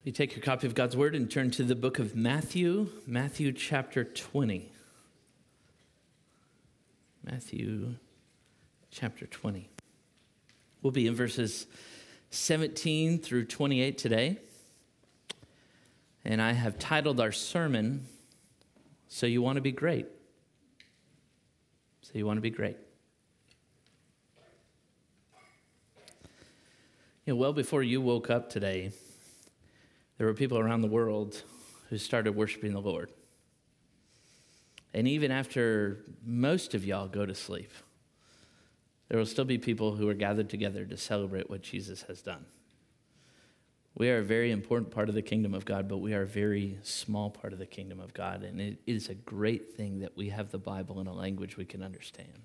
You take your copy of God's Word and turn to the book of Matthew, Matthew chapter 20. Matthew chapter 20. We'll be in verses 17 through 28 today. And I have titled our sermon, So You Want to Be Great. So You Want to Be Great. You know, well before you woke up today, there were people around the world who started worshiping the Lord. And even after most of y'all go to sleep, there will still be people who are gathered together to celebrate what Jesus has done. We are a very important part of the kingdom of God, but we are a very small part of the kingdom of God. And it is a great thing that we have the Bible in a language we can understand.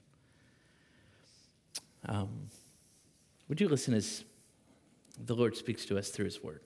Would you listen as the Lord speaks to us through his word?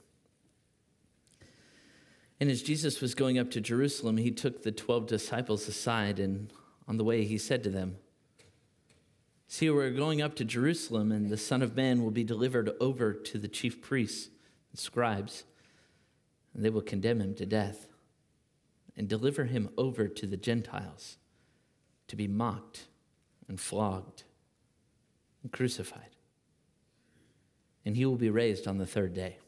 And as Jesus was going up to Jerusalem, he took the 12 disciples aside, and on the way he said to them, "See, we're going up to Jerusalem, and the Son of Man will be delivered over to the chief priests and scribes, and they will condemn him to death and deliver him over to the Gentiles to be mocked and flogged and crucified. And he will be raised on the third day."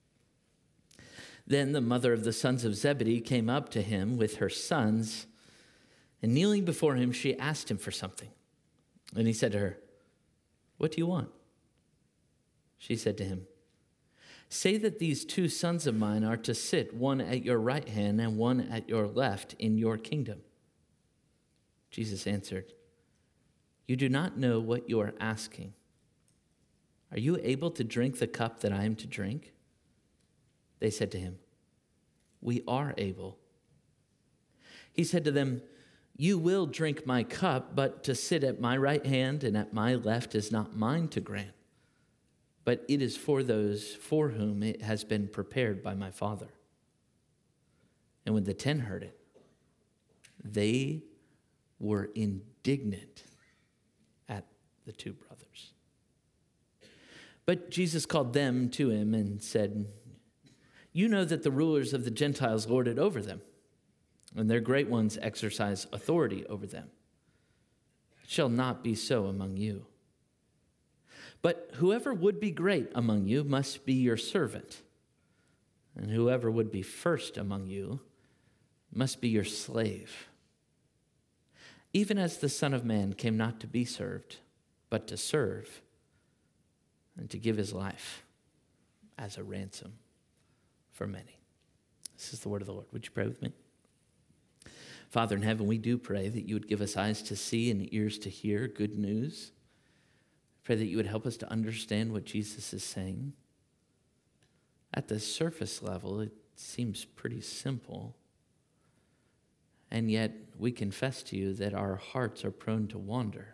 Then the mother of the sons of Zebedee came up to him with her sons, and kneeling before him, she asked him for something. And he said to her, "What do you want?" She said to him, "Say that these two sons of mine are to sit, one at your right hand and one at your left, in your kingdom." Jesus answered, "You do not know what you are asking. Are you able to drink the cup that I am to drink?" They said to him, "We are able." He said to them, "You will drink my cup, but to sit at my right hand and at my left is not mine to grant, but it is for those for whom it has been prepared by my Father." And when the 10 heard it, they were indignant at the two brothers. But Jesus called them to him and said, "You know that the rulers of the Gentiles lord it over them, and their great ones exercise authority over them. It shall not be so among you. But whoever would be great among you must be your servant, and whoever would be first among you must be your slave. Even as the Son of Man came not to be served, but to serve, and to give his life as a ransom for many." This is the word of the Lord. Would you pray with me? Father in heaven, we do pray that you would give us eyes to see and ears to hear good news. Pray that you would help us to understand what Jesus is saying. At the surface level, it seems pretty simple. And yet, we confess to you that our hearts are prone to wander.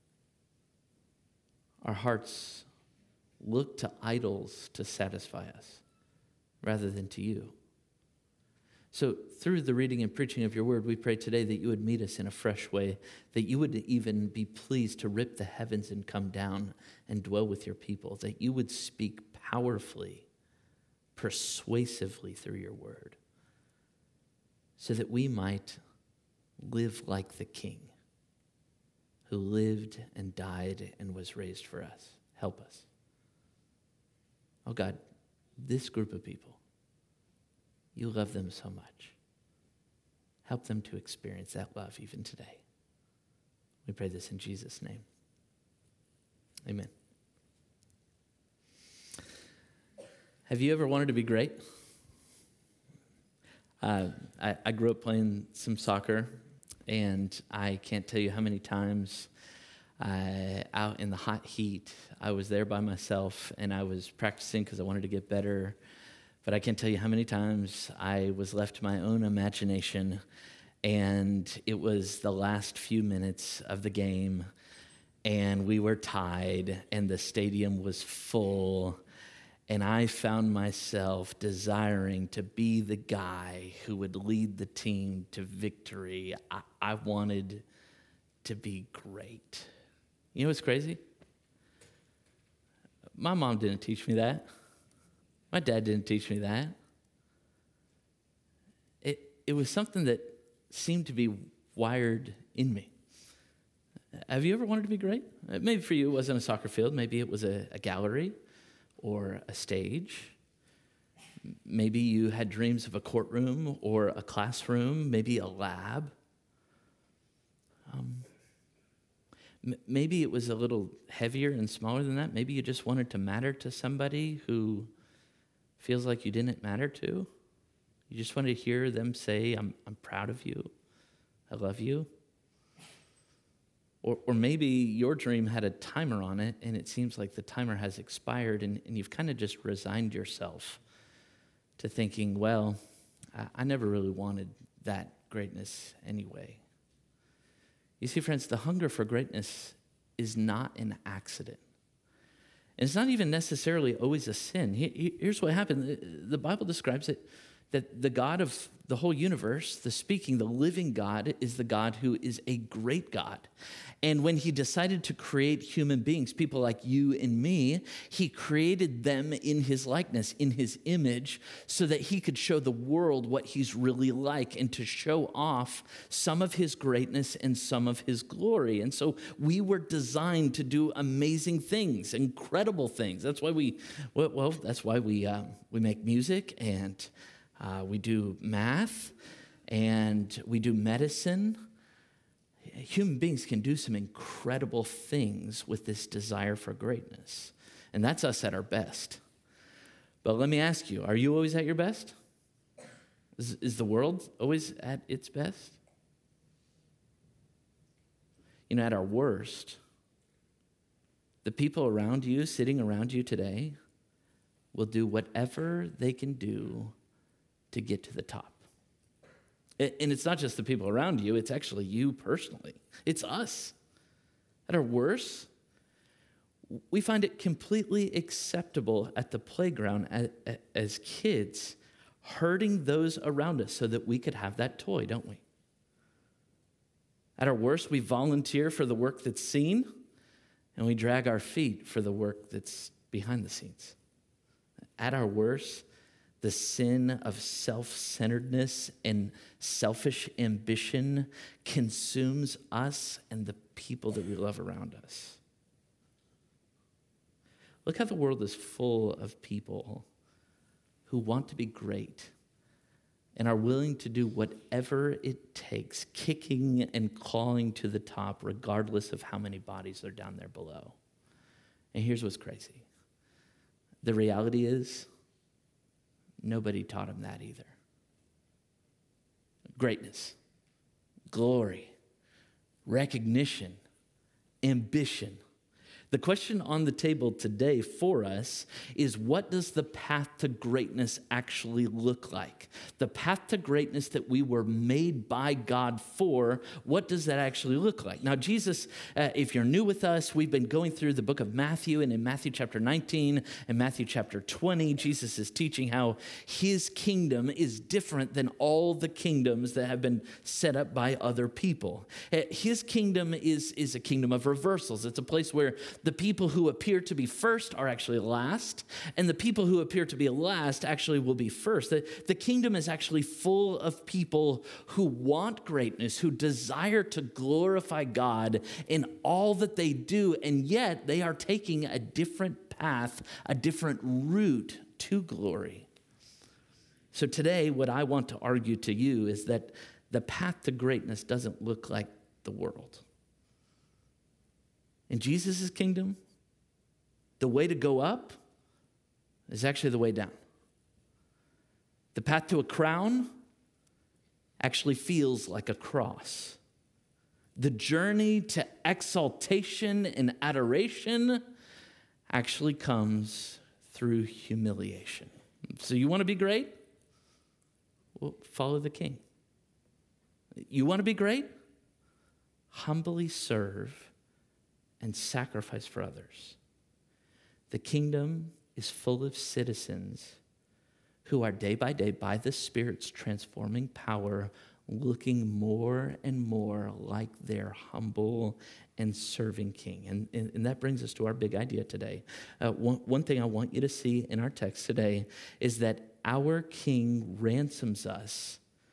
Our hearts look to idols to satisfy us, rather than to you. So through the reading and preaching of your word, we pray today that you would meet us in a fresh way, that you would even be pleased to rip the heavens and come down and dwell with your people, that you would speak powerfully, persuasively through your word, so that we might live like the King who lived and died and was raised for us. Help us. Oh God, this group of people, you love them so much. Help them to experience that love even today. We pray this in Jesus' name. Amen. Have you ever wanted to be great? I grew up playing some soccer, and I can't tell you how many times out in the hot heat, I was there by myself, and I was practicing because I wanted to get better. But I can't tell you how many times I was left to my own imagination, and it was the last few minutes of the game, and we were tied, and the stadium was full, and I found myself desiring to be the guy who would lead the team to victory. I wanted to be great. You know what's crazy? My mom didn't teach me that. My dad didn't teach me that. it was something that seemed to be wired in me. Have you ever wanted to be great? Maybe for you it wasn't a soccer field. Maybe it was a gallery or a stage. Maybe you had dreams of a courtroom or a classroom, maybe a lab. Maybe it was a little heavier and smaller than that. Maybe you just wanted to matter to somebody who feels like you didn't matter to. You just wanted to hear them say, I'm proud of you. I love you. Or maybe your dream had a timer on it, and it seems like the timer has expired, and you've kind of just resigned yourself to thinking, well, I never really wanted that greatness anyway. You see, friends, the hunger for greatness is not an accident. And it's not even necessarily always a sin. Here's what happened. The Bible describes it that the God of the whole universe, the living God, is the God who is a great God. And when he decided to create human beings, people like you and me, he created them in his likeness, in his image, so that he could show the world what he's really like and to show off some of his greatness and some of his glory. And so we were designed to do amazing things, incredible things. That's why we make music, and we do math, and we do medicine. Human beings can do some incredible things with this desire for greatness. And that's us at our best. But let me ask you, are you always at your best? Is the world always at its best? You know, at our worst, the people around you, sitting around you today, will do whatever they can do to get to the top. And it's not just the people around you, it's actually you personally. It's us. At our worst, we find it completely acceptable at the playground as kids, hurting those around us so that we could have that toy, don't we? At our worst, we volunteer for the work that's seen, and we drag our feet for the work that's behind the scenes. At our worst, the sin of self-centeredness and selfish ambition consumes us and the people that we love around us. Look how the world is full of people who want to be great and are willing to do whatever it takes, kicking and clawing to the top, regardless of how many bodies are down there below. And here's what's crazy. The reality is, nobody taught him that either. Greatness, glory, recognition, ambition. The question on the table today for us is, what does the path to greatness actually look like? The path to greatness that we were made by God for, what does that actually look like? Now, Jesus, if you're new with us, we've been going through the book of Matthew, and in Matthew chapter 19 and Matthew chapter 20, Jesus is teaching how his kingdom is different than all the kingdoms that have been set up by other people. His kingdom is a kingdom of reversals. It's a place where the people who appear to be first are actually last, and the people who appear to be last actually will be first. The kingdom is actually full of people who want greatness, who desire to glorify God in all that they do, and yet they are taking a different path, a different route to glory. So today, what I want to argue to you is that the path to greatness doesn't look like the world. In Jesus' kingdom, the way to go up is actually the way down. The path to a crown actually feels like a cross. The journey to exaltation and adoration actually comes through humiliation. So you want to be great? Well, follow the king. You want to be great? Humbly serve and sacrifice for others. The kingdom is full of citizens who are day by day, by the Spirit's transforming power, looking more and more like their humble and serving king. And that brings us to our big idea today. One thing I want you to see in our text today is that our King ransoms us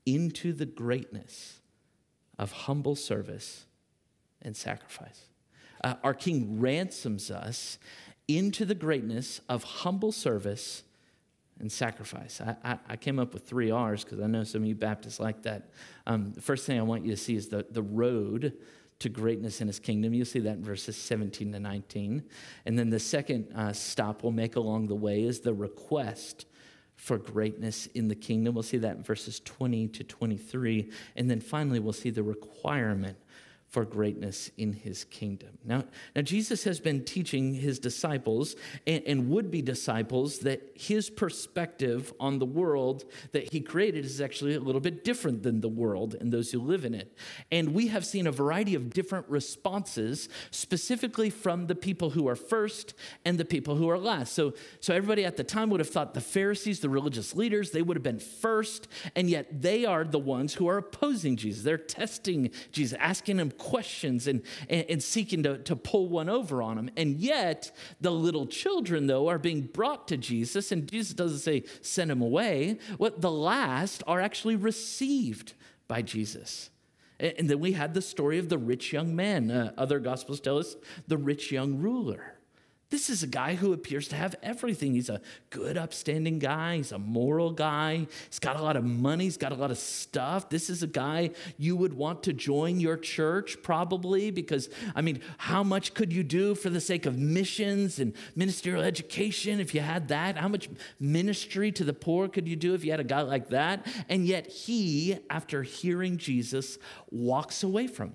into the greatness of humble service and sacrifice. Our King ransoms us into the greatness of humble service and sacrifice. I came up with 3 R's because I know some of you Baptists like that. The first thing I want you to see is the road to greatness in his kingdom. You'll see that in verses 17 to 19. And then the second stop we'll make along the way is the request for greatness in the kingdom. We'll see that in verses 20 to 23. And then finally, we'll see the requirement for greatness in his kingdom. Now Jesus has been teaching his disciples and would-be disciples that his perspective on the world that he created is actually a little bit different than the world and those who live in it. And we have seen a variety of different responses, specifically from the people who are first and the people who are last. So everybody at the time would have thought the Pharisees, the religious leaders, they would have been first, and yet they are the ones who are opposing Jesus. They're testing Jesus, asking him questions and seeking to pull one over on him. And yet the little children, though, are being brought to Jesus, and Jesus doesn't say send them away. What the last are actually received by Jesus. And then we had the story of the rich young man. Other gospels tell us the rich young ruler. This is a guy who appears to have everything. He's a good, upstanding guy. He's a moral guy. He's got a lot of money. He's got a lot of stuff. This is a guy you would want to join your church, probably, because, how much could you do for the sake of missions and ministerial education if you had that? How much ministry to the poor could you do if you had a guy like that? And yet he, after hearing Jesus, walks away from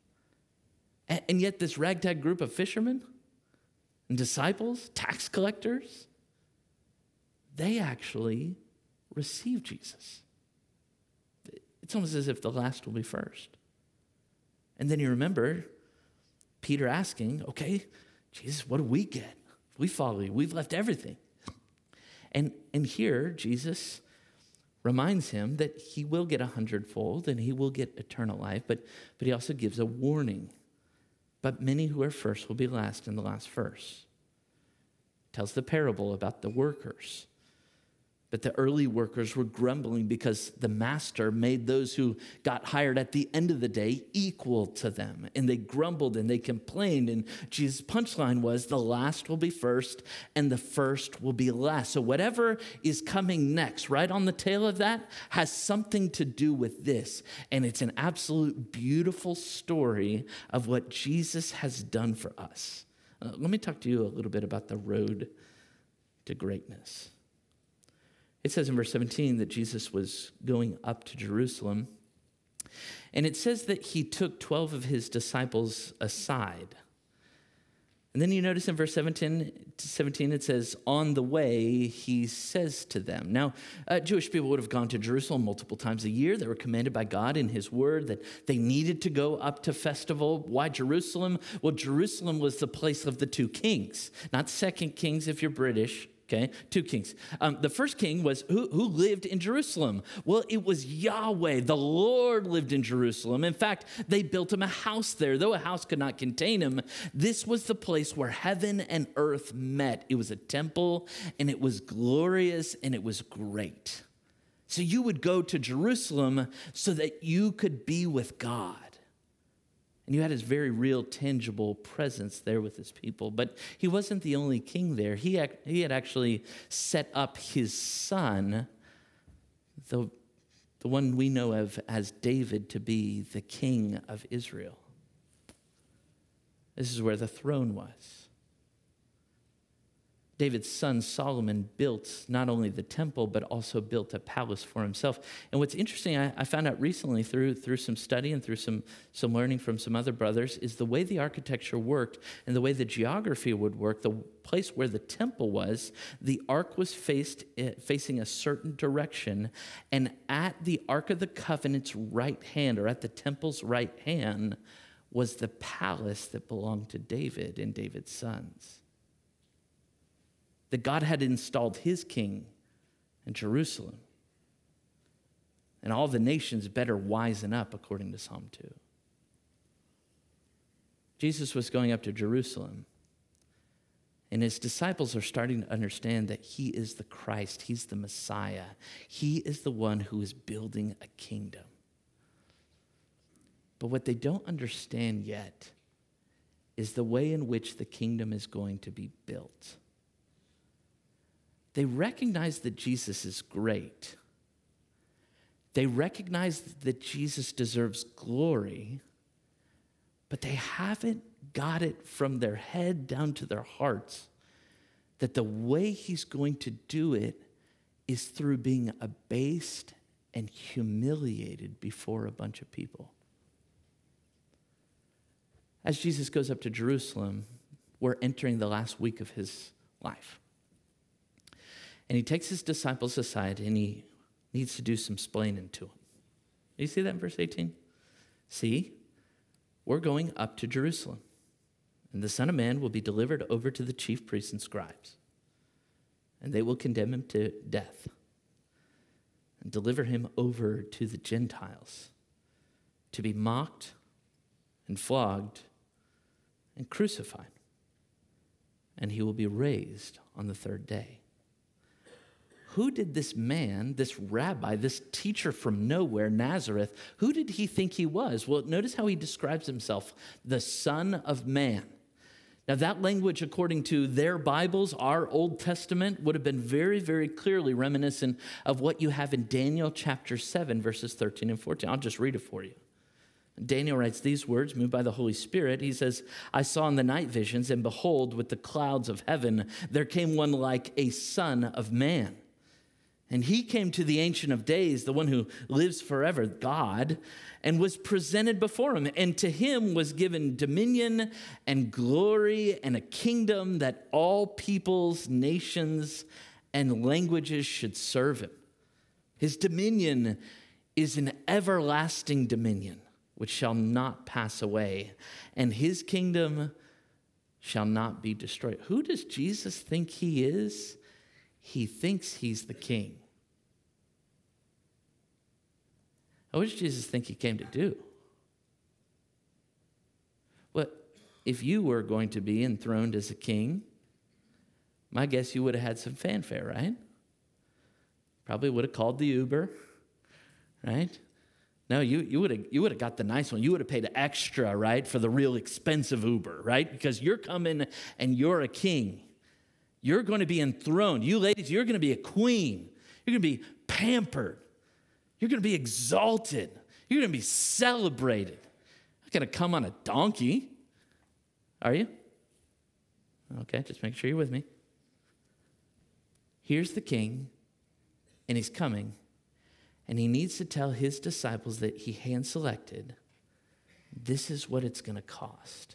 him. And yet this ragtag group of fishermen and disciples, tax collectors, they actually receive Jesus. It's almost as if the last will be first. And then you remember Peter asking, okay, Jesus, what do we get? We follow you. We've left everything. And here Jesus reminds him that he will get 100-fold and he will get eternal life, but he also gives a warning. But many who are first will be last, and the last first. Tells the parable about the workers. But the early workers were grumbling because the master made those who got hired at the end of the day equal to them. And they grumbled and they complained. And Jesus' punchline was, the last will be first and the first will be last. So whatever is coming next, right on the tail of that, has something to do with this. And it's an absolute beautiful story of what Jesus has done for us. Let me talk to you a little bit about the road to greatness. It says in verse 17 that Jesus was going up to Jerusalem. And it says that he took 12 of his disciples aside. And then you notice in verse 17 it says, on the way, he says to them. Now, Jewish people would have gone to Jerusalem multiple times a year. They were commanded by God in his word that they needed to go up to festival. Why Jerusalem? Well, Jerusalem was the place of the 2 kings, not 2nd Kings if you're British. Okay, 2 kings. The first king was who lived in Jerusalem? Well, it was Yahweh. The Lord lived in Jerusalem. In fact, they built him a house there. Though a house could not contain him, this was the place where heaven and earth met. It was a temple, and it was glorious, and it was great. So you would go to Jerusalem so that you could be with God. And you had his very real, tangible presence there with his people. But he wasn't the only king there. He had actually set up his son, the one we know of as David, to be the king of Israel. This is where the throne was. David's son Solomon built not only the temple, but also built a palace for himself. And what's interesting, I found out recently through some study and through some learning from some other brothers, is the way the architecture worked and the way the geography would work. The place where the temple was, the ark was facing a certain direction, and at the Ark of the Covenant's right hand, or at the temple's right hand, was the palace that belonged to David and David's sons. That God had installed his king in Jerusalem. And all the nations better wisen up, according to Psalm 2. Jesus was going up to Jerusalem. And his disciples are starting to understand that he is the Christ. He's the Messiah. He is the one who is building a kingdom. But what they don't understand yet is the way in which the kingdom is going to be built. They recognize that Jesus is great. They recognize that Jesus deserves glory, but they haven't got it from their head down to their hearts that the way he's going to do it is through being abased and humiliated before a bunch of people. As Jesus goes up to Jerusalem, we're entering the last week of his life. And he takes his disciples aside and he needs to do some splaining to them. You see that in verse 18? See, we're going up to Jerusalem, and the Son of Man will be delivered over to the chief priests and scribes, and they will condemn him to death and deliver him over to the Gentiles to be mocked and flogged and crucified, and he will be raised on the third day. Who did this man, this rabbi, this teacher from nowhere, Nazareth, who did he think he was? Well, notice how he describes himself, the Son of Man. Now, that language, according to their Bibles, our Old Testament, would have been very, very clearly reminiscent of what you have in Daniel chapter 7, verses 13 and 14. I'll just read it for you. Daniel writes these words, moved by the Holy Spirit. He says, I saw in the night visions, and behold, with the clouds of heaven, there came one like a son of man. And he came to the Ancient of Days, the one who lives forever, God, and was presented before him. And to him was given dominion and glory and a kingdom that all peoples, nations, and languages should serve him. His dominion is an everlasting dominion, which shall not pass away, and his kingdom shall not be destroyed. Who does Jesus think he is? He thinks he's the king. What does Jesus think he came to do? Well, if you were going to be enthroned as a king, my guess you would have had some fanfare, right? Probably would have called the Uber, right? No, you would have got the nice one. You would have paid extra, right, for the real expensive Uber, right? Because you're coming and you're a king. You're going to be enthroned. You ladies, you're going to be a queen. You're going to be pampered. You're going to be exalted. You're going to be celebrated. You're not going to come on a donkey. Are you? Okay, just make sure you're with me. Here's the king, and he's coming, and he needs to tell his disciples that he hand-selected, this is what it's going to cost.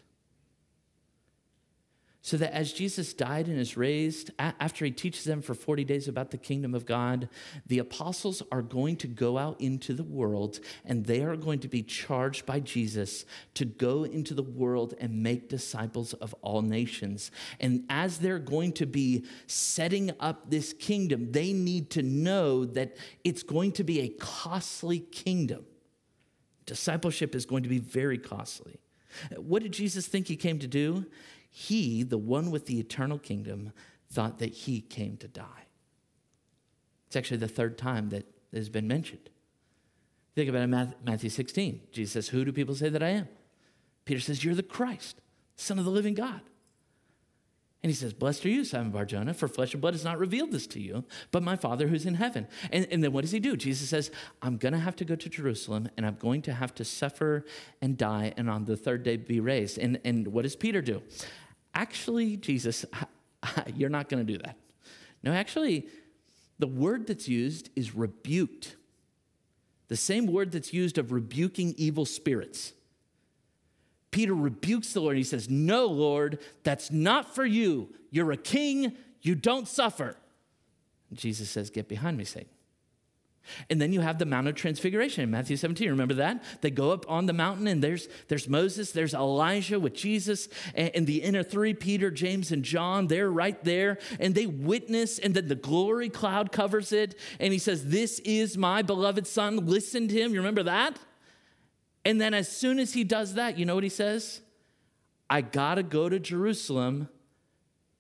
So that as Jesus died and is raised, after he teaches them for 40 days about the kingdom of God, the apostles are going to go out into the world, and they are going to be charged by Jesus to go into the world and make disciples of all nations. And as they're going to be setting up this kingdom, they need to know that it's going to be a costly kingdom. Discipleship is going to be very costly. What did Jesus think he came to do? He, the one with the eternal kingdom, thought that he came to die. It's actually the third time that has been mentioned. Think about it in Matthew 16. Jesus says, who do people say that I am? Peter says, you're the Christ, Son of the living God. And he says, blessed are you, Simon Bar-Jonah, for flesh and blood has not revealed this to you, but my Father who's in heaven. And then what does he do? Jesus says, I'm going to have to go to Jerusalem, and I'm going to have to suffer and die, and on the third day be raised. And what does Peter do? Actually, Jesus, you're not going to do that. No, actually, the word that's used is rebuked. The same word that's used of rebuking evil spirits. Peter rebukes the Lord. He says, no, Lord, that's not for you. You're a king. You don't suffer. And Jesus says, get behind me, Satan. And then you have the Mount of Transfiguration in Matthew 17. Remember that? They go up on the mountain, and there's Moses, there's Elijah with Jesus, and the inner three, Peter, James, and John, they're right there, and they witness, and then the glory cloud covers it, and he says, this is my beloved son, listen to him. You remember that? And then as soon as he does that, you know what he says? I got to go to Jerusalem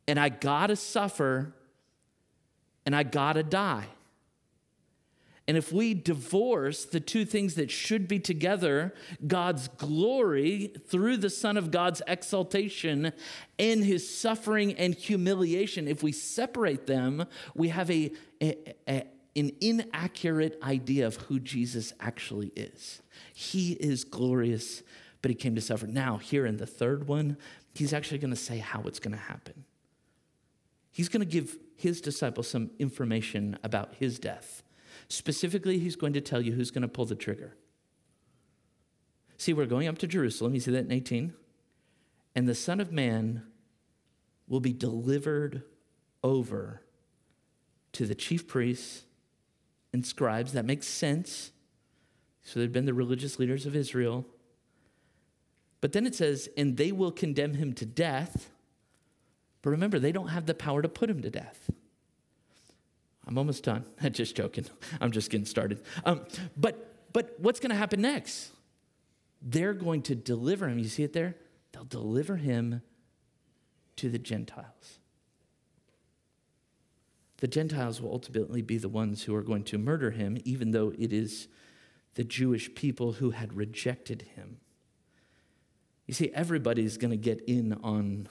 and I gotta suffer, and I gotta die. And if we divorce the two things that should be together, God's glory through the Son of God's exaltation and his suffering and humiliation, if we separate them, we have an inaccurate idea of who Jesus actually is. He is glorious, but he came to suffer. Now, here in the third one, he's actually going to say how it's going to happen. He's going to give his disciples some information about his death. Specifically, he's going to tell you who's going to pull the trigger. See, we're going up to Jerusalem. You see that in 18? And the Son of Man will be delivered over to the chief priests and scribes. That makes sense. So they've been the religious leaders of Israel. But then it says, and they will condemn him to death. But remember, they don't have the power to put him to death. I'm almost done. Just joking. I'm just getting started. But what's going to happen next? They're going to deliver him. You see it there? They'll deliver him to the Gentiles. The Gentiles will ultimately be the ones who are going to murder him, even though it is the Jewish people who had rejected him. You see, everybody's going to get in on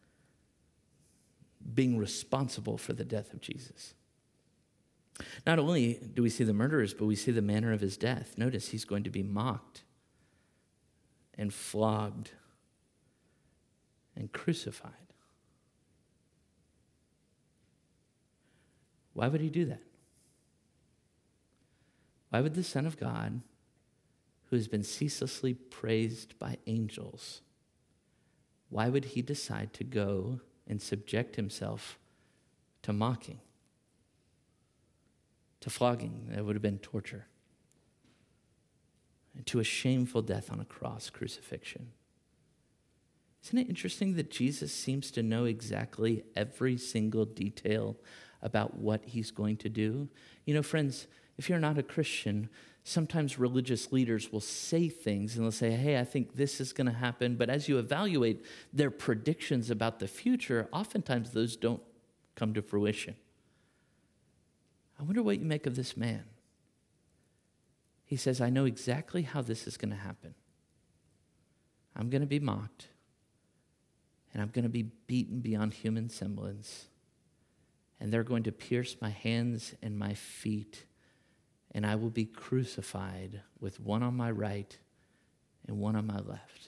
being responsible for the death of Jesus. Not only do we see the murderers, but we see the manner of his death. Notice he's going to be mocked and flogged and crucified. Why would he do that? Why would the Son of God, who has been ceaselessly praised by angels, why would he decide to go and subject himself to mocking? To flogging, that would have been torture. And to a shameful death on a cross, crucifixion. Isn't it interesting that Jesus seems to know exactly every single detail about what he's going to do? You know, friends, if you're not a Christian, sometimes religious leaders will say things and they'll say, hey, I think this is going to happen. But as you evaluate their predictions about the future, oftentimes those don't come to fruition. I wonder what you make of this man. He says, I know exactly how this is going to happen. I'm going to be mocked, and I'm going to be beaten beyond human semblance, and they're going to pierce my hands and my feet, and I will be crucified with one on my right and one on my left.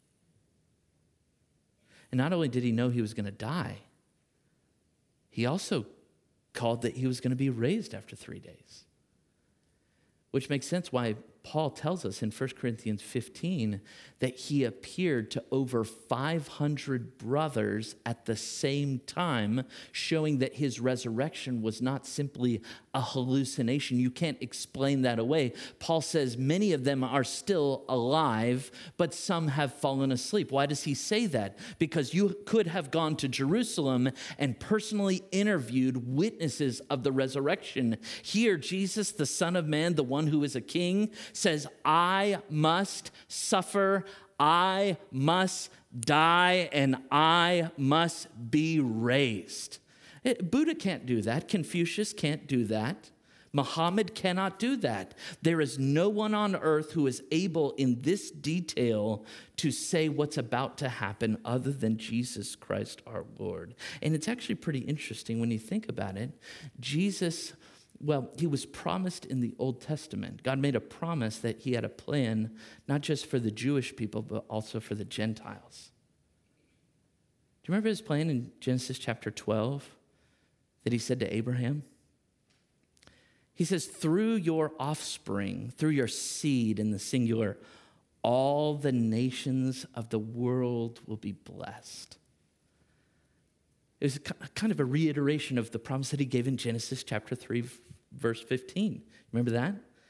And not only did he know he was going to die, he also called that he was going to be raised after 3 days. Which makes sense why Paul tells us in 1 Corinthians 15 that he appeared to over 500 brothers at the same time, showing that his resurrection was not simply a hallucination. You can't explain that away. Paul says many of them are still alive, but some have fallen asleep. Why does he say that? Because you could have gone to Jerusalem and personally interviewed witnesses of the resurrection. Here, Jesus, the Son of Man, the one who is a king, says, I must suffer, I must die, and I must be raised. Buddha can't do that. Confucius can't do that. Muhammad cannot do that. There is no one on earth who is able in this detail to say what's about to happen other than Jesus Christ our Lord. And it's actually pretty interesting when you think about it. Jesus, well, he was promised in the Old Testament. God made a promise that he had a plan, not just for the Jewish people, but also for the Gentiles. Do you remember his plan in Genesis chapter 12 that he said to Abraham? He says, through your offspring, through your seed in the singular, all the nations of the world will be blessed. It was kind of a reiteration of the promise that he gave in Genesis chapter 3, verse 15. Remember that?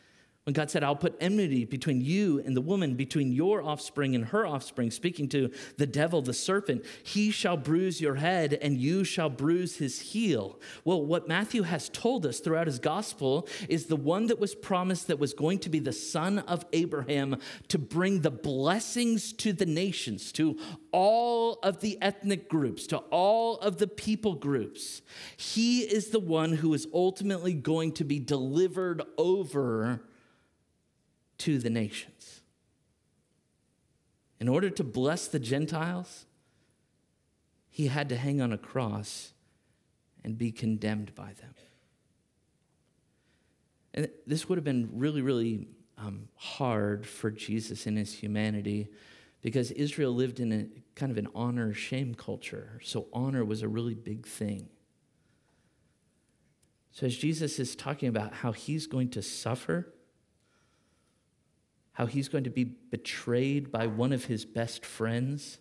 When God said, I'll put enmity between you and the woman, between your offspring and her offspring, speaking to the devil, the serpent, he shall bruise your head and you shall bruise his heel. Well, what Matthew has told us throughout his gospel is the one that was promised that was going to be the son of Abraham to bring the blessings to the nations, to all of the ethnic groups, to all of the people groups. He is the one who is ultimately going to be delivered over to the nations. In order to bless the Gentiles, he had to hang on a cross and be condemned by them. And this would have been really, really hard for Jesus in his humanity because Israel lived in a kind of an honor-shame culture. So honor was a really big thing. So as Jesus is talking about how he's going to suffer, how he's going to be betrayed by one of his best friends,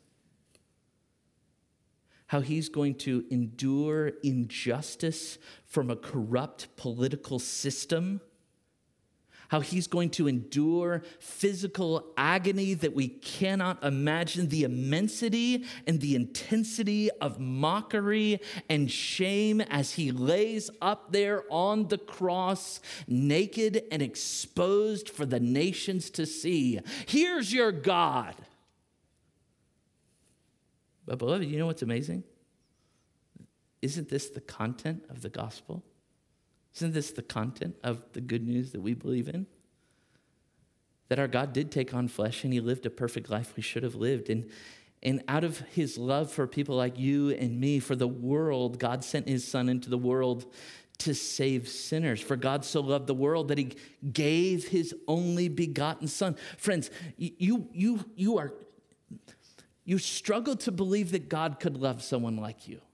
how he's going to endure injustice from a corrupt political system, how he's going to endure physical agony that we cannot imagine, the immensity and the intensity of mockery and shame as he lays up there on the cross, naked and exposed for the nations to see. Here's your God. But beloved, you know what's amazing? Isn't this the content of the gospel? Isn't this the content of the good news that we believe in? That our God did take on flesh and he lived a perfect life we should have lived. And out of his love for people like you and me, for the world, God sent his son into the world to save sinners. For God so loved the world that he gave his only begotten son. Friends, you struggle to believe that God could love someone like you.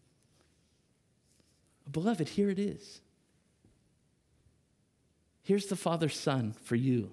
Beloved, here it is. Here's the Father's Son for you.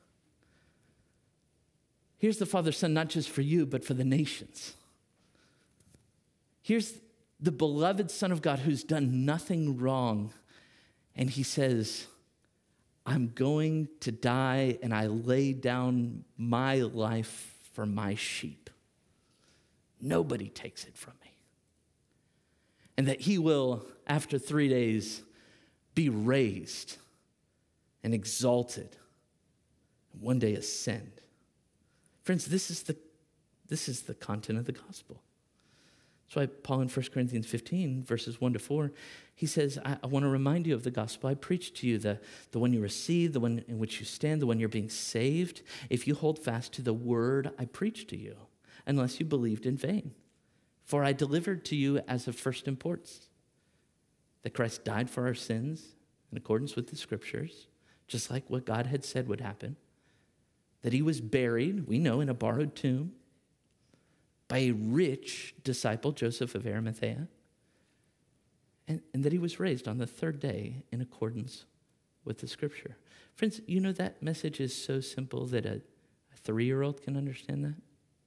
Here's the Father's Son, not just for you, but for the nations. Here's the beloved Son of God who's done nothing wrong. And he says, I'm going to die and I lay down my life for my sheep. Nobody takes it from me. And that he will, after 3 days, be raised and exalted, and one day ascend. Friends, this is the content of the gospel. That's why Paul in 1 Corinthians 15, verses 1-4, he says, I want to remind you of the gospel I preached to you, the one you received, the one in which you stand, the one you're being saved, if you hold fast to the word I preached to you, unless you believed in vain. For I delivered to you as of first importance, that Christ died for our sins in accordance with the scriptures, just like what God had said would happen, that he was buried, we know, in a borrowed tomb by a rich disciple, Joseph of Arimathea, and that he was raised on the third day in accordance with the scripture. Friends, you know that message is so simple that a 3-year-old can understand that?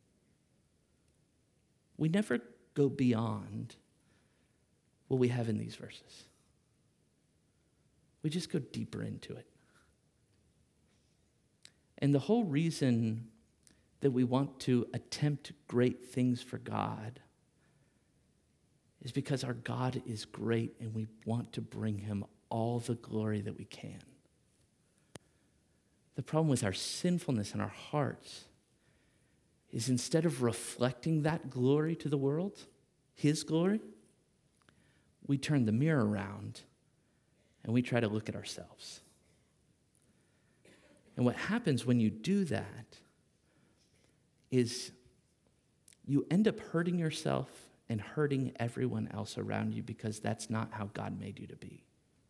We never go beyond what we have in these verses. We just go deeper into it. And the whole reason that we want to attempt great things for God is because our God is great and we want to bring him all the glory that we can. The problem with our sinfulness in our hearts is instead of reflecting that glory to the world, his glory, we turn the mirror around and we try to look at ourselves. And what happens when you do that is you end up hurting yourself and hurting everyone else around you because that's not how God made you to be.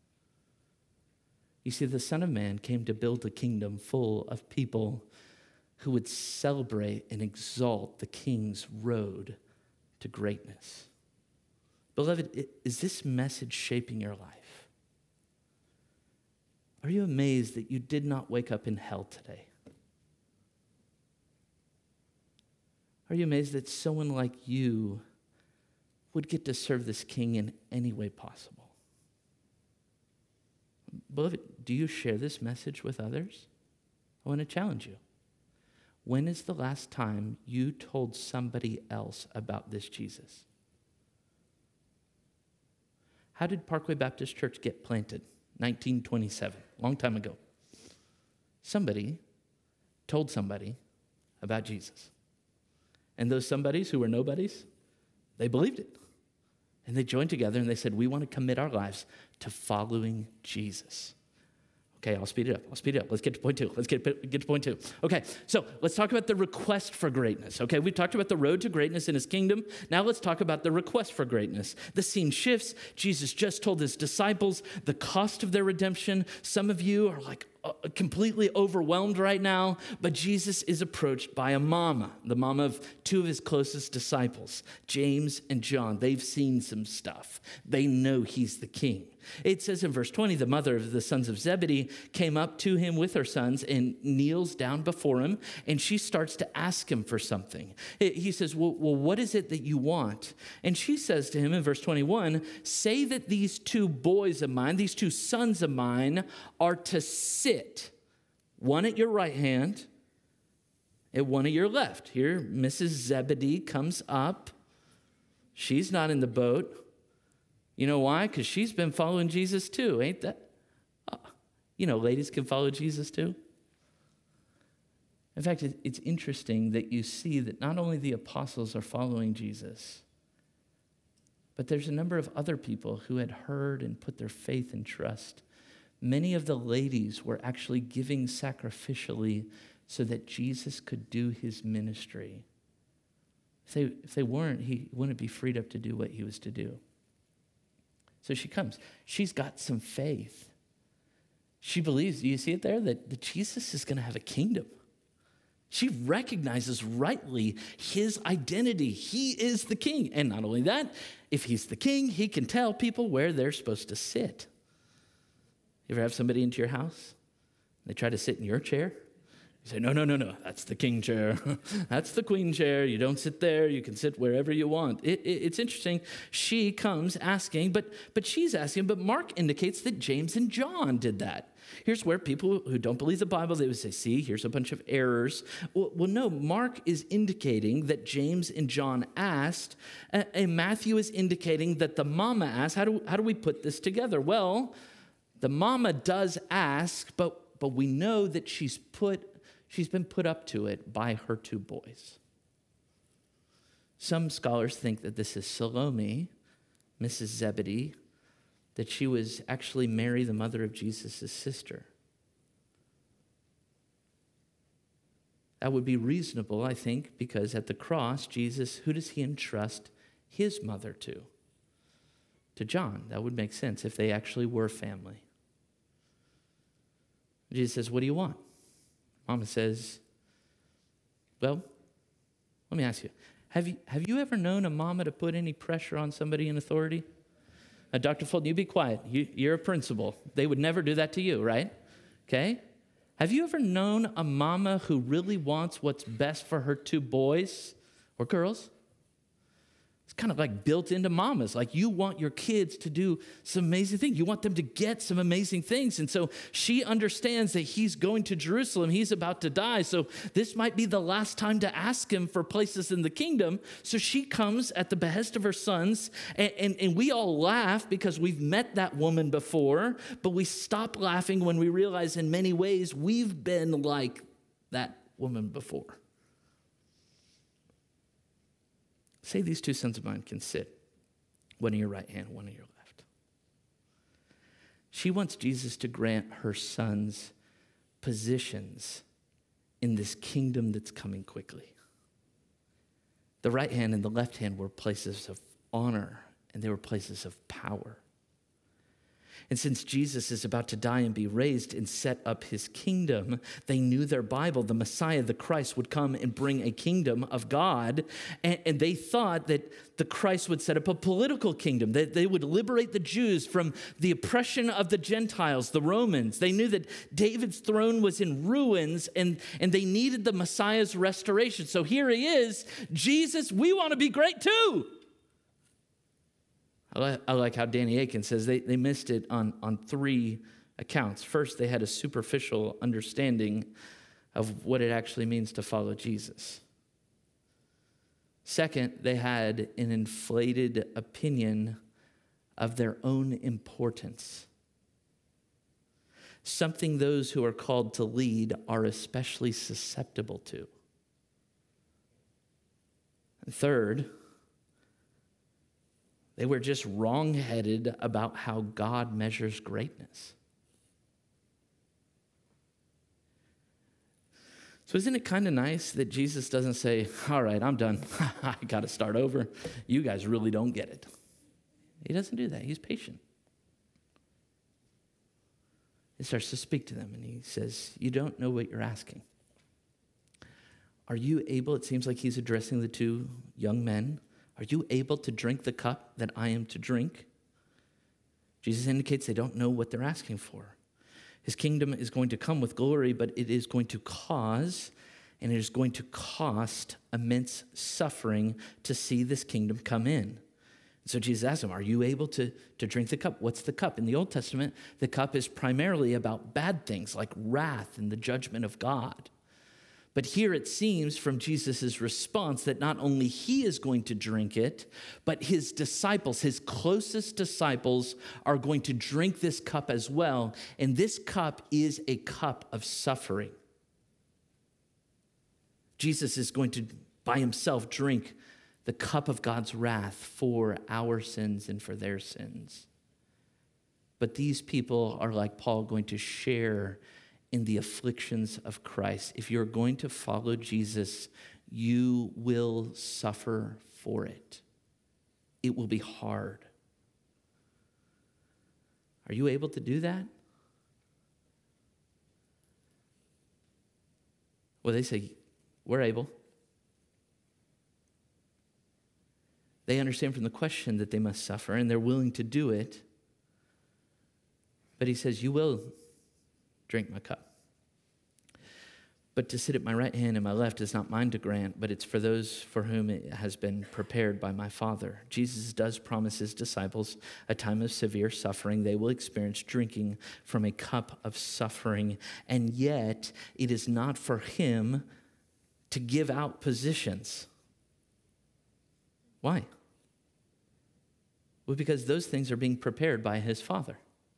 You see, the Son of Man came to build a kingdom full of people who would celebrate and exalt the King's road to greatness. Beloved, is this message shaping your life? Are you amazed that you did not wake up in hell today? Are you amazed that someone like you would get to serve this king in any way possible? Beloved, do you share this message with others? I want to challenge you. When is the last time you told somebody else about this Jesus? How did Parkway Baptist Church get planted? 1927, long time ago. Somebody told somebody about Jesus. And those somebodies who were nobodies, they believed it. And they joined together and they said, we want to commit our lives to following Jesus. Okay, I'll speed it up. Let's get to point two. Let's get to point two. Okay, so let's talk about the request for greatness. Okay, we've talked about the road to greatness in his kingdom. Now let's talk about the request for greatness. The scene shifts. Jesus just told his disciples the cost of their redemption. Some of you are like completely overwhelmed right now, but Jesus is approached by a mama, the mama of two of his closest disciples, James and John. They've seen some stuff. They know he's the king. It says in verse 20, the mother of the sons of Zebedee came up to him with her sons and kneels down before him, and she starts to ask him for something. He says, well, what is it that you want? And she says to him in verse 21, say that these two boys of mine, these two sons of mine, are to sit, one at your right hand and one at your left. Here, Mrs. Zebedee comes up. She's not in the boat. You know why? Because she's been following Jesus too, ain't that? Ladies can follow Jesus too. In fact, it's interesting that you see that not only the apostles are following Jesus, but there's a number of other people who had heard and put their faith and trust. Many of the ladies were actually giving sacrificially so that Jesus could do his ministry. If they weren't, he wouldn't be freed up to do what he was to do. So she comes. She's got some faith. She believes, do you see it there? That Jesus is going to have a kingdom. She recognizes rightly his identity. He is the king. And not only that, if he's the king, he can tell people where they're supposed to sit. You ever have somebody into your house? They try to sit in your chair? You say, no, that's the king chair. That's the queen chair. You don't sit there. You can sit wherever you want. It's interesting. She comes asking, but she's asking, but Mark indicates that James and John did that. Here's where people who don't believe the Bible, they would say, see, here's a bunch of errors. Well, no, Mark is indicating that James and John asked, and Matthew is indicating that the mama asked. How do we put this together? Well, the mama does ask, but we know that she's been put up to it by her two boys. Some scholars think that this is Salome, Mrs. Zebedee, that she was actually Mary, the mother of Jesus' sister. That would be reasonable, I think, because at the cross, Jesus, who does he entrust his mother to? To John. That would make sense if they actually were family. Jesus says, what do you want? Mama says, well, let me ask you, have you ever known a mama to put any pressure on somebody in authority? Dr. Fulton, you be quiet. You're a principal. They would never do that to you, right? Okay? Have you ever known a mama who really wants what's best for her two boys or girls? It's kind of like built into mamas. Like you want your kids to do some amazing things. You want them to get some amazing things. And so she understands that he's going to Jerusalem. He's about to die. So this might be the last time to ask him for places in the kingdom. So she comes at the behest of her sons. And we all laugh because we've met that woman before. But we stop laughing when we realize in many ways we've been like that woman before. Say these two sons of mine can sit, one on your right hand, one on your left. She wants Jesus to grant her sons positions in this kingdom that's coming quickly. The right hand and the left hand were places of honor, and they were places of power. And since Jesus is about to die and be raised and set up his kingdom, they knew their Bible, the Messiah, the Christ, would come and bring a kingdom of God. And they thought that the Christ would set up a political kingdom, that they would liberate the Jews from the oppression of the Gentiles, the Romans. They knew that David's throne was in ruins and they needed the Messiah's restoration. So here he is, Jesus, we want to be great too. I like how Danny Aiken says they missed it on three accounts. First, they had a superficial understanding of what it actually means to follow Jesus. Second, they had an inflated opinion of their own importance, something those who are called to lead are especially susceptible to. And third, they were just wrong-headed about how God measures greatness. So isn't it kind of nice that Jesus doesn't say, all right, I'm done. I got to start over. You guys really don't get it. He doesn't do that. He's patient. He starts to speak to them, and he says, you don't know what you're asking. Are you able, it seems like he's addressing the two young men, are you able to drink the cup that I am to drink? Jesus indicates they don't know what they're asking for. His kingdom is going to come with glory, but it is going to cause, and it is going to cost immense suffering to see this kingdom come in. So Jesus asked him, are you able to drink the cup? What's the cup? In the Old Testament, the cup is primarily about bad things like wrath and the judgment of God. But here it seems from Jesus' response that not only he is going to drink it, but his disciples, his closest disciples, are going to drink this cup as well. And this cup is a cup of suffering. Jesus is going to, by himself, drink the cup of God's wrath for our sins and for their sins. But these people are, like Paul, going to share in the afflictions of Christ. If you're going to follow Jesus, you will suffer for it. It will be hard. Are you able to do that? Well, they say, we're able. They understand from the question that they must suffer, and they're willing to do it. But he says, you will drink my cup. But to sit at my right hand and my left is not mine to grant, but it's for those for whom it has been prepared by my Father. Jesus does promise his disciples a time of severe suffering. They will experience drinking from a cup of suffering, and yet it is not for him to give out positions. Why? Well, because those things are being prepared by his Father.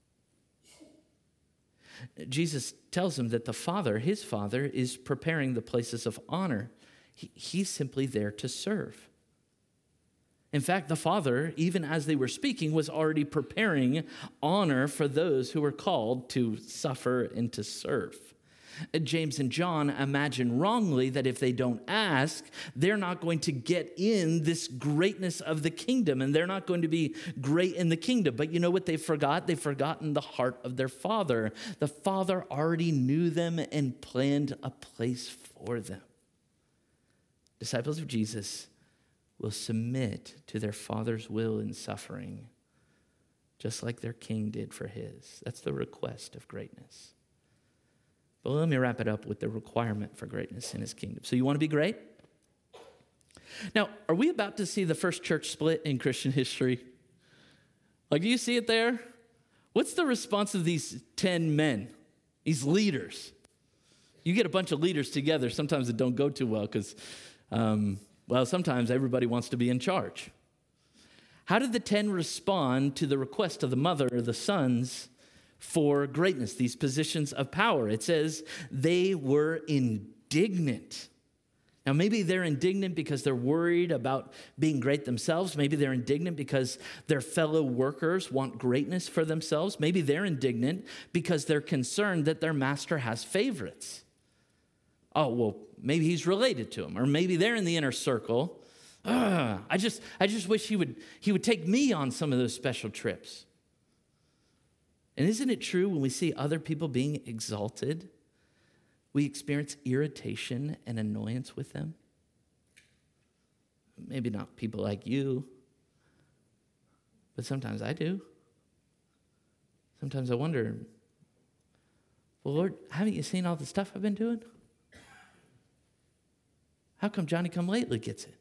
Jesus tells him that the Father, his Father, is preparing the places of honor. He's simply there to serve. In fact, the Father, even as they were speaking, was already preparing honor for those who were called to suffer and to serve. James and John imagine wrongly that if they don't ask, they're not going to get in this greatness of the kingdom, and they're not going to be great in the kingdom. But you know what they forgot? They've forgotten the heart of their Father. The Father already knew them and planned a place for them. Disciples of Jesus will submit to their Father's will in suffering, just like their King did for his. That's the request of greatness. But let me wrap it up with the requirement for greatness in his kingdom. So you want to be great? Now, are we about to see the first church split in Christian history? Like, do you see it there? What's the response of these 10 men, these leaders? You get a bunch of leaders together. Sometimes it don't go too well because, sometimes everybody wants to be in charge. How did the 10 respond to the request of the mother or the sons for greatness, these positions of power? It says they were indignant. Now, maybe they're indignant because they're worried about being great themselves. Maybe they're indignant because their fellow workers want greatness for themselves. Maybe they're indignant because they're concerned that their master has favorites. Oh, well, maybe he's related to them, or maybe they're in the inner circle. I just wish he would take me on some of those special trips. And isn't it true when we see other people being exalted, we experience irritation and annoyance with them? Maybe not people like you, but sometimes I do. Sometimes I wonder, well, Lord, haven't you seen all the stuff I've been doing? How come Johnny come lately gets it?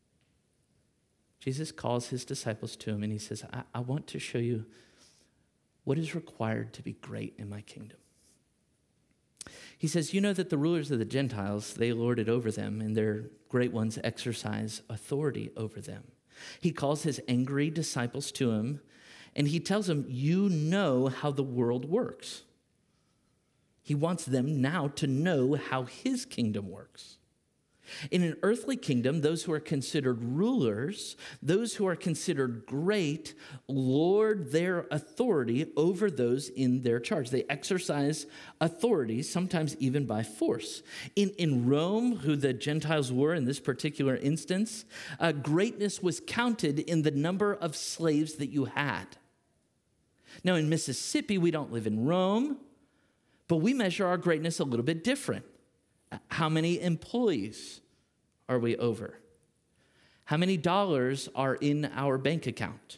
Jesus calls his disciples to him and he says, I want to show you what is required to be great in my kingdom? He says, you know that the rulers of the Gentiles, they lord it over them, and their great ones exercise authority over them. He calls his angry disciples to him, and he tells them, you know how the world works. He wants them now to know how his kingdom works. In an earthly kingdom, those who are considered rulers, those who are considered great, lord their authority over those in their charge. They exercise authority, sometimes even by force. In Rome, who the Gentiles were in this particular instance, greatness was counted in the number of slaves that you had. Now, in Mississippi, we don't live in Rome, but we measure our greatness a little bit different. How many employees are we over? How many dollars are in our bank account?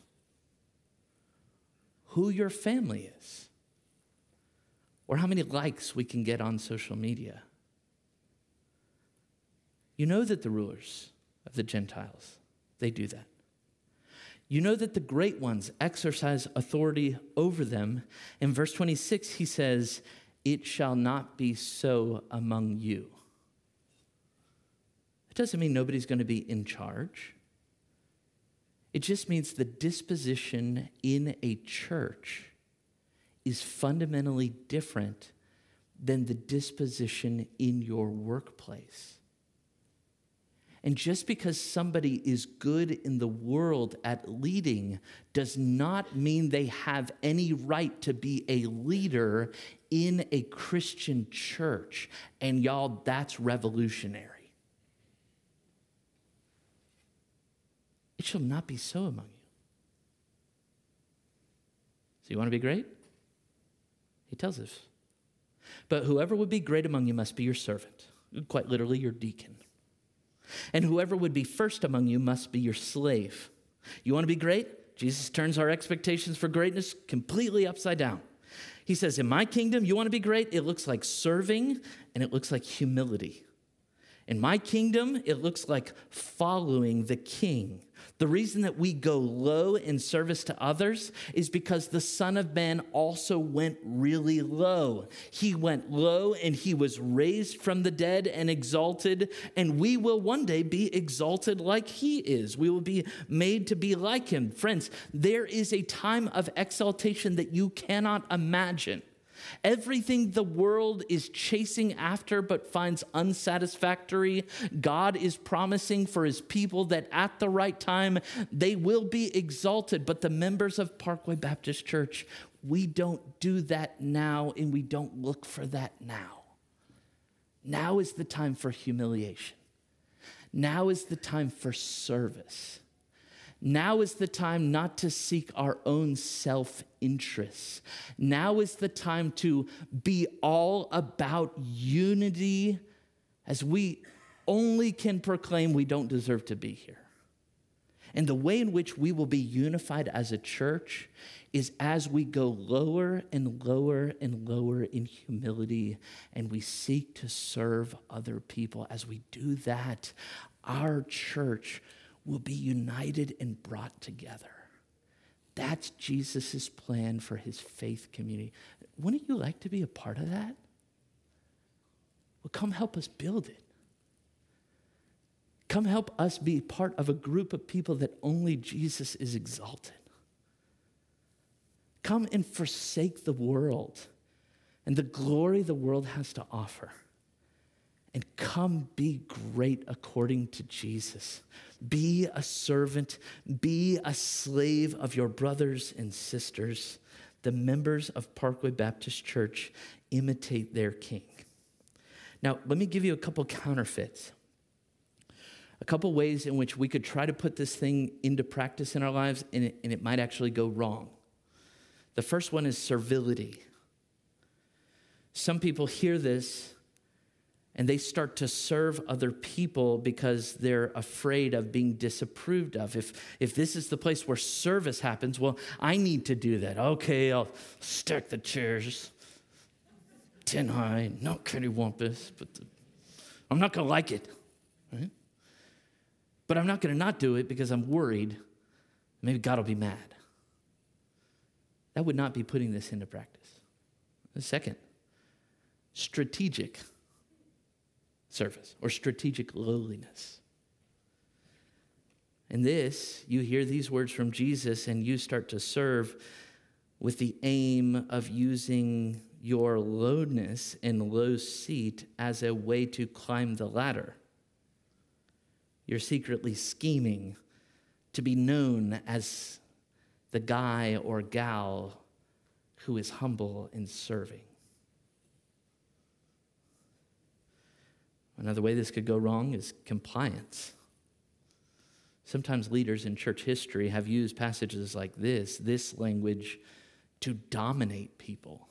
Who your family is? Or how many likes we can get on social media? You know that the rulers of the Gentiles, they do that. You know that the great ones exercise authority over them. In verse 26, he says, it shall not be so among you. It doesn't mean nobody's going to be in charge. It just means the disposition in a church is fundamentally different than the disposition in your workplace. And just because somebody is good in the world at leading does not mean they have any right to be a leader in a Christian church. And y'all, that's revolutionary. It shall not be so among you. So you want to be great? He tells us. But whoever would be great among you must be your servant, quite literally your deacon. And whoever would be first among you must be your slave. You want to be great? Jesus turns our expectations for greatness completely upside down. He says, in my kingdom, you want to be great? It looks like serving and it looks like humility. In my kingdom, it looks like following the king. The reason that we go low in service to others is because the Son of Man also went really low. He went low and he was raised from the dead and exalted, and we will one day be exalted like he is. We will be made to be like him. Friends, there is a time of exaltation that you cannot imagine. Everything the world is chasing after but finds unsatisfactory, God is promising for his people that at the right time, they will be exalted. But the members of Parkway Baptist Church, we don't do that now, and we don't look for that now. Now is the time for humiliation. Now is the time for service. Now is the time not to seek our own self-interests. Now is the time to be all about unity, as we only can proclaim we don't deserve to be here. And the way in which we will be unified as a church is as we go lower and lower and lower in humility, and we seek to serve other people. As we do that, our church will be united and brought together. That's Jesus' plan for his faith community. Wouldn't you like to be a part of that? Well, come help us build it. Come help us be part of a group of people that only Jesus is exalted. Come and forsake the world and the glory the world has to offer. And come be great according to Jesus. Be a servant. Be a slave of your brothers and sisters. The members of Parkway Baptist Church imitate their king. Now, let me give you a couple counterfeits. A couple ways in which we could try to put this thing into practice in our lives, and it might actually go wrong. The first one is servility. Some people hear this and they start to serve other people because they're afraid of being disapproved of. If this is the place where service happens, well, I need to do that. Okay, I'll stack the chairs 10 high, not cattywampus, but I'm not going to like it, right? But I'm not going to not do it because I'm worried maybe God will be mad. that would not be putting this into practice. The second, strategic service or strategic lowliness. And this, you hear these words from Jesus and you start to serve with the aim of using your lowness and low seat as a way to climb the ladder. You're secretly scheming to be known as the guy or gal who is humble in serving. Another way this could go wrong is compliance. Sometimes leaders in church history have used passages like this language, to dominate people.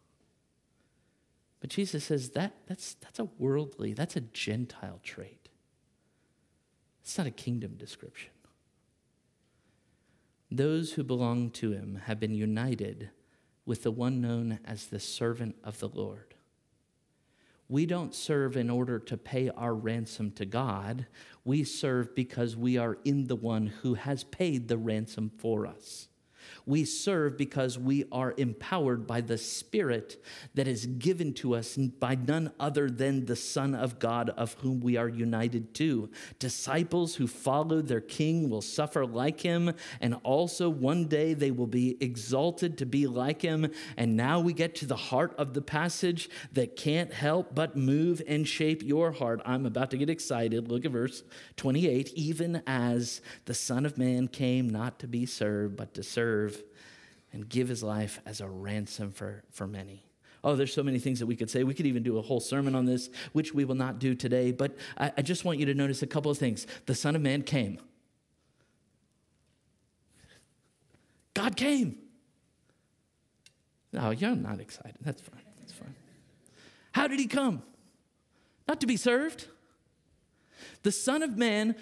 But Jesus says that's a worldly, that's a Gentile trait. It's not a kingdom description. Those who belong to him have been united with the one known as the servant of the Lord. We don't serve in order to pay our ransom to God. We serve because we are in the one who has paid the ransom for us. We serve because we are empowered by the Spirit that is given to us by none other than the Son of God, of whom we are united to. Disciples who follow their King will suffer like him, and also one day they will be exalted to be like him. And now we get to the heart of the passage that can't help but move and shape your heart. I'm about to get excited. Look at verse 28. Even as the Son of Man came not to be served, but to serve and give his life as a ransom for many. Oh, there's so many things that we could say. We could even do a whole sermon on this, which we will not do today. But I just want you to notice a couple of things. The Son of Man came. God came. No, you're not excited. That's fine. That's fine. How did he come? Not to be served. The Son of Man,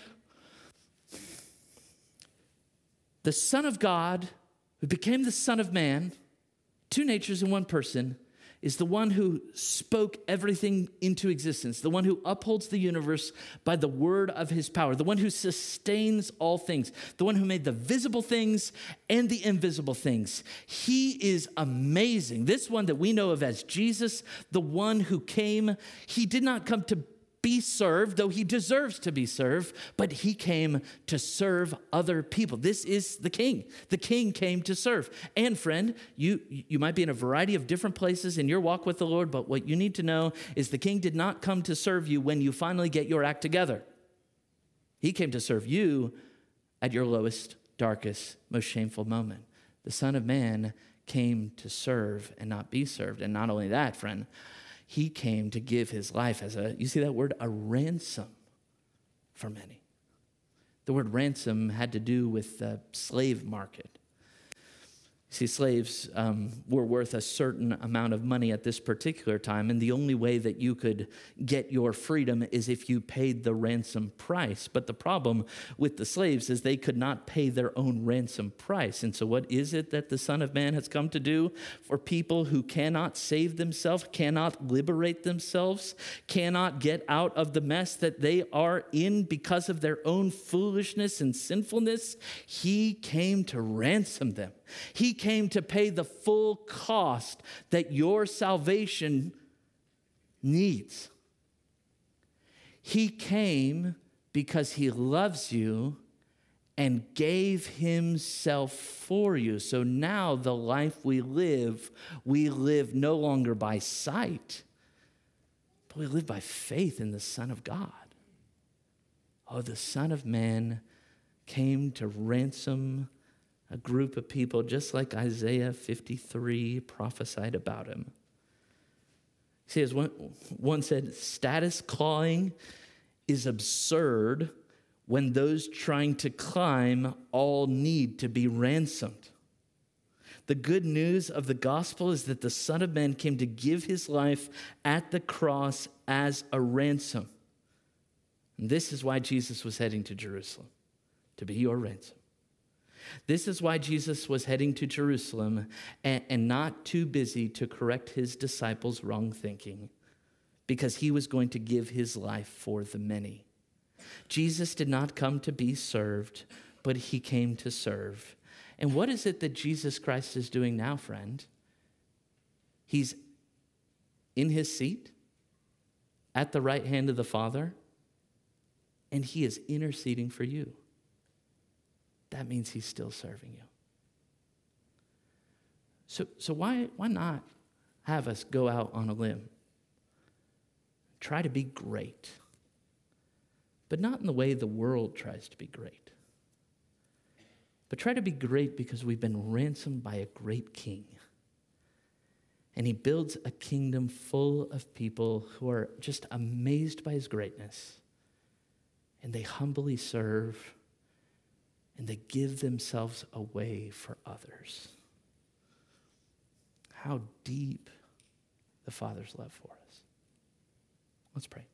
the Son of God, who became the Son of Man, two natures in one person, is the one who spoke everything into existence, the one who upholds the universe by the word of his power, the one who sustains all things, the one who made the visible things and the invisible things. He is amazing. This one that we know of as Jesus, the one who came, he did not come to be served, though he deserves to be served, but he came to serve other people. This is the King. The King came to serve. And friend, you might be in a variety of different places in your walk with the Lord, but what you need to know is the King did not come to serve you when you finally get your act together. He came to serve you at your lowest, darkest, most shameful moment. The Son of Man came to serve and not be served. And not only that, friend, he came to give his life as you see that word, a ransom for many. The word ransom had to do with the slave market. See, slaves were worth a certain amount of money at this particular time, and the only way that you could get your freedom is if you paid the ransom price. But the problem with the slaves is they could not pay their own ransom price. And so what is it that the Son of Man has come to do for people who cannot save themselves, cannot liberate themselves, cannot get out of the mess that they are in because of their own foolishness and sinfulness? He came to ransom them. He came to pay the full cost that your salvation needs. He came because he loves you and gave himself for you. So now the life we live no longer by sight, but we live by faith in the Son of God. Oh, the Son of Man came to ransom a group of people just like Isaiah 53 prophesied about him. See, as one said, status clawing is absurd when those trying to climb all need to be ransomed. The good news of the gospel is that the Son of Man came to give his life at the cross as a ransom. And this is why Jesus was heading to Jerusalem, to be your ransom. This is why Jesus was heading to Jerusalem and not too busy to correct his disciples' wrong thinking, because he was going to give his life for the many. Jesus did not come to be served, but he came to serve. And what is it that Jesus Christ is doing now, friend? He's in his seat at the right hand of the Father, and he is interceding for you. That means he's still serving you. So why not have us go out on a limb? Try to be great, but not in the way the world tries to be great. But try to be great because we've been ransomed by a great king. And he builds a kingdom full of people who are just amazed by his greatness. And they humbly serve, and they give themselves away for others. How deep the Father's love for us. Let's pray.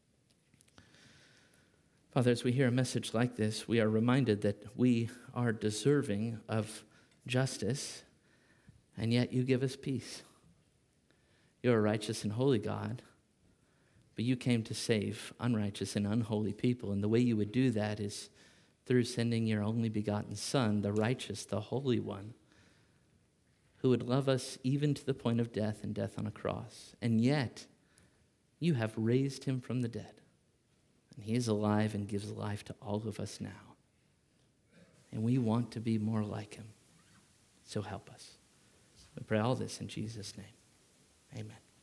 Father, as we hear a message like this, we are reminded that we are deserving of justice, and yet you give us peace. You're a righteous and holy God, but you came to save unrighteous and unholy people, and the way you would do that is through sending your only begotten Son, the righteous, the Holy One, who would love us even to the point of death and death on a cross. And yet, you have raised him from the dead, and he is alive and gives life to all of us now. And we want to be more like him, so help us. We pray all this in Jesus' name. Amen.